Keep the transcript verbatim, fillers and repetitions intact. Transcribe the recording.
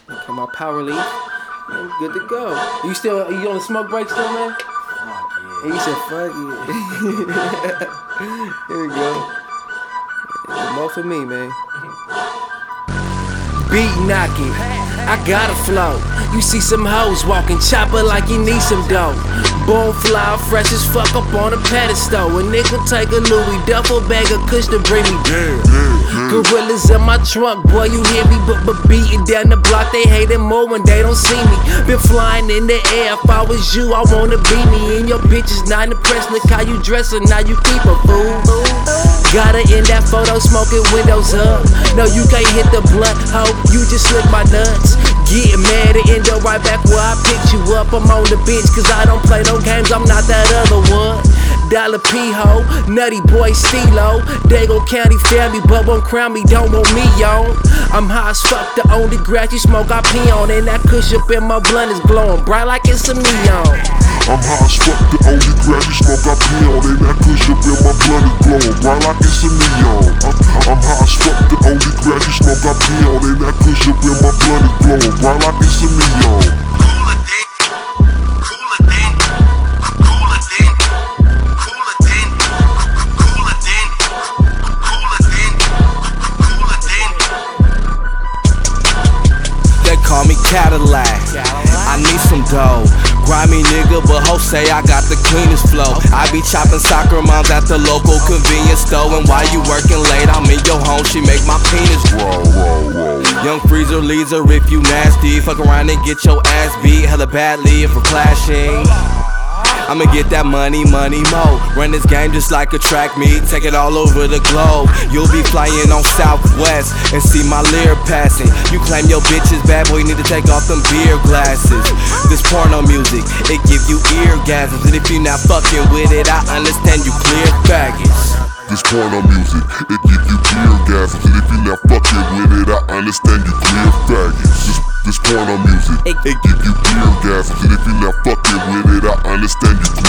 Okay, my power leaf. Man, good to go. You still, you on the smoke break still, man? And you said, fuck it. Here we go. More for me, man. Beat knocking, I got a flow. You see some hoes walking, chopper like you need some dough. Bone fly, fresh as fuck up on a pedestal. A nigga take a Louis duffel bag of kush to bring me down. Gorillas in my trunk, boy, you hear me, but but beating down the block, they hate it more when they don't see me. Been flying in the air, if I was you, I wanna be me. And your bitch is not impressed, look how you dressing, now you keep a fool. Gotta end that photo, smoking windows up. No, you can't hit the blunt, ho, you just slick my nuts. Getting mad and end up right back where I picked you up. I'm on the bench, cause I don't play no games, I'm not that other one. Dollar P-ho, nutty boy Stilo. Dago County family, but won't crown me, don't want me on. I'm high as fuck, the only grass you smoke I pee on. And that kush up in my blunt is glowing bright like it's a neon. I'm high as fuck, the only grass you smoke I pee on. And that kush up in my blunt is glowing bright like it's a neon. I'm, I'm high as fuck, the only grass you smoke I pee on. And that kush up in my blunt is glowing bright like it's a neon. Call me Cadillac, I need some dough. Grimy nigga, but hoes say I got the cleanest flow. I be chopping soccer moms at the local convenience store. And while you working late, I'm in your home, she make my penis grow. Young Freezer leads her if you nasty. Fuck around and get your ass beat hella badly if we're clashing. I'ma get that money, money, mo. Run this game just like a track meet, take it all over the globe. You'll be flying on Southwest and see my Lear passing. You claim your bitch is bad, boy, you need to take off them beer glasses. This porno music, it give you eargasms. And if you not fucking with it, I understand you clear faggots. This porno music, it give you eargasms. And if you not fucking with it, I understand you clear faggots. This, this porno music, it, it give you eargasms. And if you not fucking with it, I understand you clear